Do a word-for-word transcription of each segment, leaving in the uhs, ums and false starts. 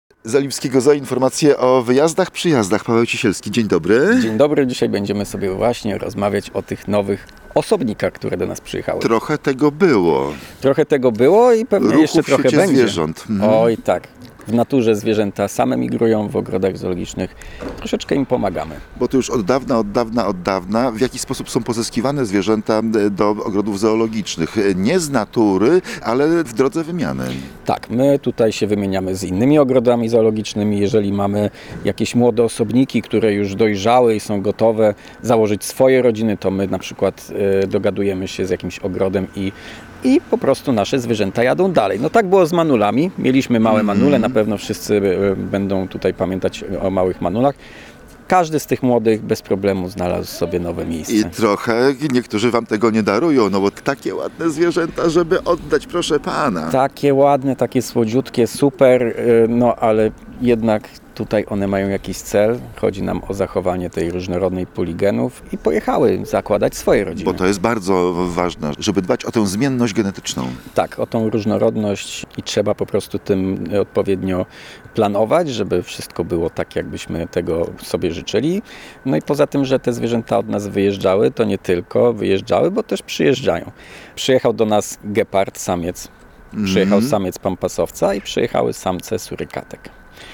Z Oliwskiego Zoo informacje o wyjazdach, przyjazdach. Paweł Cisielski, dzień dobry. Dzień dobry, dzisiaj będziemy sobie właśnie rozmawiać o tych nowych osobnikach, które do nas przyjechały. Trochę tego było. Trochę tego było i pewnie Ruchu jeszcze w trochę świecie będzie. zwierząt. Mhm. Oj tak. W naturze zwierzęta same migrują, w ogrodach zoologicznych troszeczkę im pomagamy. Bo to już od dawna, od dawna, od dawna, w jaki sposób są pozyskiwane zwierzęta do ogrodów zoologicznych. Nie z natury, ale w drodze wymiany. Tak, my tutaj się wymieniamy z innymi ogrodami zoologicznymi. Jeżeli mamy jakieś młode osobniki, które już dojrzały i są gotowe założyć swoje rodziny, to my na przykład y, dogadujemy się z jakimś ogrodem i I po prostu nasze zwierzęta jadą dalej. No tak było z manulami. Mieliśmy małe manule, na pewno wszyscy będą tutaj pamiętać o małych manulach. Każdy z tych młodych bez problemu znalazł sobie nowe miejsce. I trochę niektórzy wam tego nie darują, no bo takie ładne zwierzęta, żeby oddać, proszę pana. Takie ładne, takie słodziutkie, super, no ale jednak tutaj one mają jakiś cel. Chodzi nam o zachowanie tej różnorodnej puli genów i pojechały zakładać swoje rodziny. Bo to jest bardzo ważne, żeby dbać o tę zmienność genetyczną. Tak, o tą różnorodność i trzeba po prostu tym odpowiednio planować, żeby wszystko było tak, jakbyśmy tego sobie życzyli. No i poza tym, że te zwierzęta od nas wyjeżdżały, to nie tylko wyjeżdżały, bo też przyjeżdżają. Przyjechał do nas gepard, samiec. Przyjechał mm. samiec pampasowca i przyjechały samce surykatek.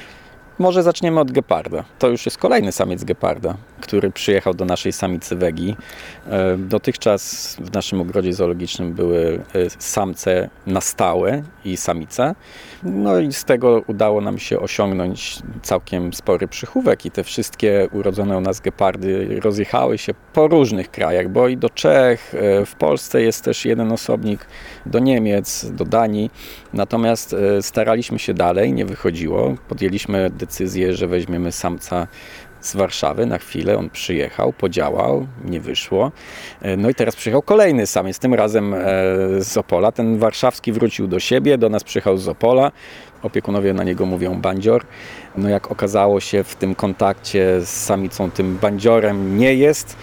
Może zaczniemy od geparda. To już jest kolejny samiec geparda, który przyjechał do naszej samicy Wegi. Dotychczas w naszym ogrodzie zoologicznym były samce na stałe i samice. No i z tego udało nam się osiągnąć całkiem spory przychówek i te wszystkie urodzone u nas gepardy rozjechały się po różnych krajach, bo i do Czech, w Polsce jest też jeden osobnik, do Niemiec, do Danii. Natomiast staraliśmy się dalej, nie wychodziło. Podjęliśmy decyzję, że weźmiemy samca z Warszawy na chwilę. On przyjechał, podziałał, nie wyszło. No i teraz przyjechał kolejny samiec, tym razem z Opola. Ten warszawski wrócił do siebie, do nas przyjechał z Opola. Opiekunowie na niego mówią bandzior. No jak okazało się w tym kontakcie z samicą, tym bandziorem nie jest.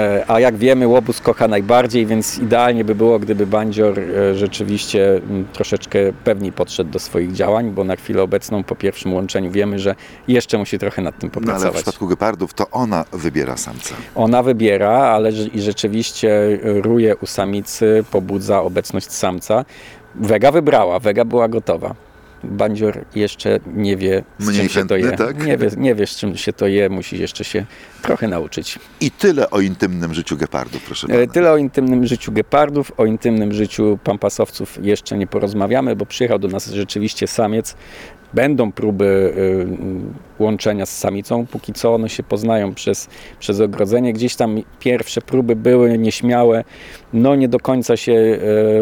A jak wiemy, łobuz kocha najbardziej, więc idealnie by było, gdyby bandzior rzeczywiście troszeczkę pewniej podszedł do swoich działań, bo na chwilę obecną po pierwszym łączeniu wiemy, że jeszcze musi trochę nad tym popracować. No ale w przypadku gepardów to ona wybiera samca. Ona wybiera, ale i rzeczywiście ruje u samicy, pobudza obecność samca. Wega wybrała, Wega była gotowa. Bandzior jeszcze nie wie, z Mniej czym się chętny, to je. Tak? Nie wie, nie wie, z czym się to je, musi jeszcze się trochę nauczyć. I tyle o intymnym życiu gepardów, proszę pana. Tyle o intymnym życiu gepardów, o intymnym życiu pampasowców jeszcze nie porozmawiamy, bo przyjechał do nas rzeczywiście samiec. Będą próby y, łączenia z samicą, póki co one się poznają przez, przez ogrodzenie. Gdzieś tam pierwsze próby były nieśmiałe, no nie do końca się y,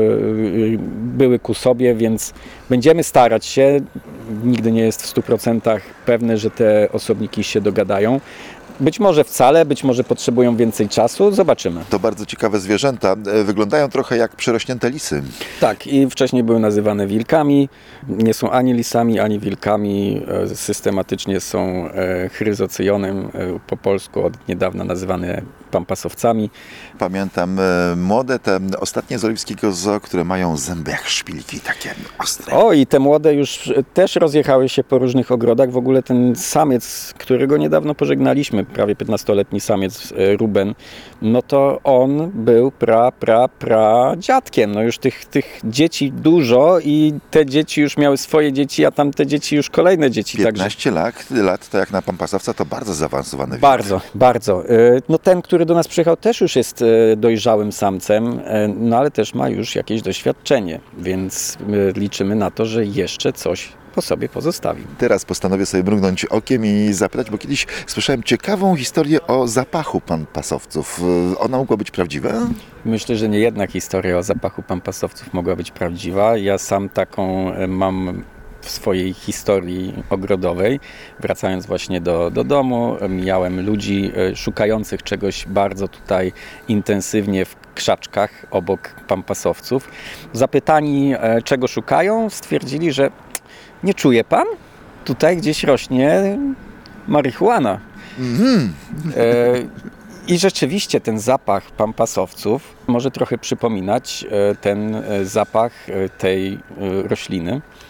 y, były ku sobie, więc będziemy starać się. Nigdy nie jest w stu procentach pewne, że te osobniki się dogadają. Być może wcale, być może potrzebują więcej czasu, zobaczymy. To bardzo ciekawe zwierzęta. Wyglądają trochę jak przerośnięte lisy. Tak, i wcześniej były nazywane wilkami. Nie są ani lisami, ani wilkami. Systematycznie są chryzocyjonem, po polsku od niedawna nazywane pampasowcami. Pamiętam e, młode, te ostatnie z Oliwskiego Zoo, które mają zęby jak szpilki, takie ostre. O, i te młode już też rozjechały się po różnych ogrodach. W ogóle ten samiec, którego niedawno pożegnaliśmy, prawie piętnastoletni samiec Ruben, no to on był pra, pra, pra dziadkiem. No już tych, tych dzieci dużo i te dzieci już miały swoje dzieci, a tamte dzieci już kolejne dzieci. piętnaście lat, lat, to jak na pampasowca, to bardzo zaawansowany wiek. Bardzo, bardzo. No ten, który do nas przyjechał, też już jest dojrzałym samcem, no ale też ma już jakieś doświadczenie, więc liczymy na to, że jeszcze coś po sobie pozostawi. Teraz postanowię sobie mrugnąć okiem i zapytać, bo kiedyś słyszałem ciekawą historię o zapachu pampasowców. Ona mogła być prawdziwa? Myślę, że nie jedna historia o zapachu pampasowców mogła być prawdziwa. Ja sam taką mam w swojej historii ogrodowej. Wracając właśnie do, do domu, mijałem ludzi szukających czegoś bardzo tutaj intensywnie w krzaczkach obok pampasowców. Zapytani, czego szukają, stwierdzili, że nie czuje pan? Tutaj gdzieś rośnie marihuana. Mm-hmm. E, I rzeczywiście ten zapach pampasowców może trochę przypominać ten zapach tej rośliny.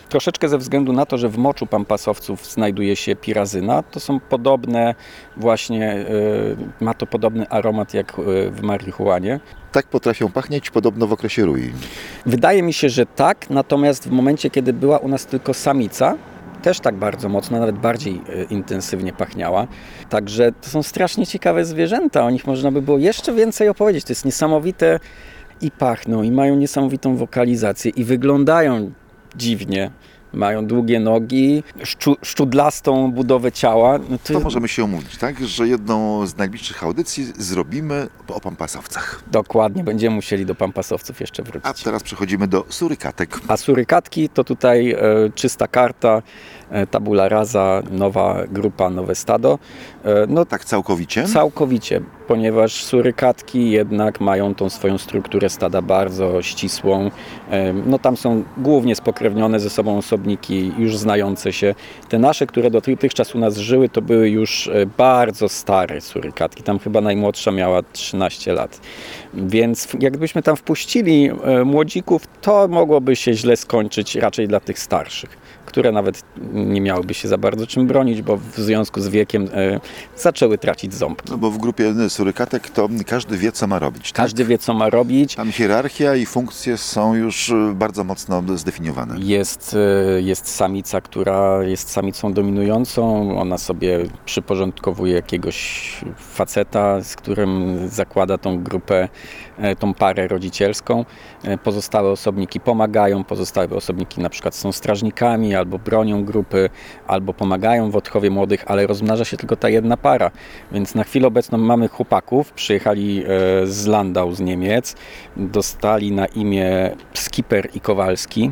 Troszeczkę ze względu na to, że w moczu pampasowców znajduje się pirazyna, to są podobne właśnie, ma to podobny aromat jak w marihuanie. Tak potrafią pachnieć podobno w okresie rui. Wydaje mi się, że tak, natomiast w momencie, kiedy była u nas tylko samica, też tak bardzo mocno, nawet bardziej intensywnie pachniała. Także to są strasznie ciekawe zwierzęta, o nich można by było jeszcze więcej opowiedzieć. To jest niesamowite i pachną, i mają niesamowitą wokalizację, i wyglądają dziwnie. Mają długie nogi, szczu, szczudlastą budowę ciała. No to... to możemy się umówić, tak? Że jedną z najbliższych audycji zrobimy o pampasowcach. Dokładnie, będziemy musieli do pampasowców jeszcze wrócić. A teraz przechodzimy do surykatek. A surykatki to tutaj e, czysta karta, e, tabula rasa, nowa grupa, nowe stado. E, no tak całkowicie? Całkowicie, ponieważ surykatki jednak mają tą swoją strukturę stada bardzo ścisłą. E, no tam są głównie spokrewnione ze sobą osobniki już znające się. Te nasze, które dotychczas u nas żyły, to były już bardzo stare surykatki. Tam chyba najmłodsza miała trzynaście lat. Więc jakbyśmy tam wpuścili młodzików, to mogłoby się źle skończyć raczej dla tych starszych, które nawet nie miałyby się za bardzo czym bronić, bo w związku z wiekiem e, zaczęły tracić ząbki. No bo w grupie surykatek to każdy wie, co ma robić. Tak? Każdy wie, co ma robić. Tam hierarchia i funkcje są już bardzo mocno zdefiniowane. Jest, jest samica, która jest samicą dominującą. Ona sobie przyporządkowuje jakiegoś faceta, z którym zakłada tą grupę, tą parę rodzicielską. Pozostałe osobniki pomagają, pozostałe osobniki na przykład są strażnikami, albo bronią grupy, albo pomagają w odchowie młodych, ale rozmnaża się tylko ta jedna para. Więc na chwilę obecną mamy chłopaków, przyjechali z Landau z Niemiec, dostali na imię Skipper i Kowalski.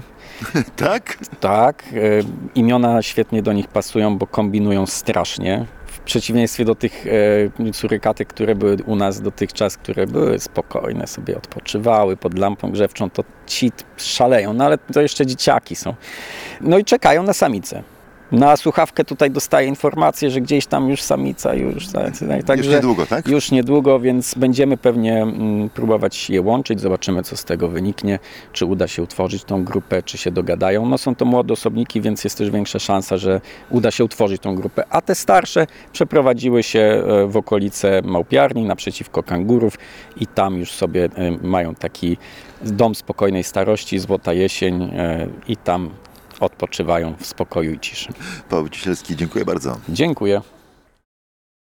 Tak? Tak. Imiona świetnie do nich pasują, bo kombinują strasznie. W przeciwieństwie do tych e, surykatek, które były u nas dotychczas, które były spokojne, sobie odpoczywały pod lampą grzewczą, to ci szaleją, no ale to jeszcze dzieciaki są. No i czekają na samicę. Na słuchawkę tutaj dostaję informację, że gdzieś tam już samica, już, także już niedługo, tak? Już niedługo, więc będziemy pewnie mm, próbować je łączyć, zobaczymy, co z tego wyniknie, czy uda się utworzyć tą grupę, czy się dogadają. No są to młode osobniki, więc jest też większa szansa, że uda się utworzyć tą grupę, a te starsze przeprowadziły się w okolice małpiarni, naprzeciwko kangurów i tam już sobie mają taki dom spokojnej starości, Złota Jesień i tam odpoczywają w spokoju i ciszy. Paweł Cisielski, dziękuję bardzo. Dziękuję.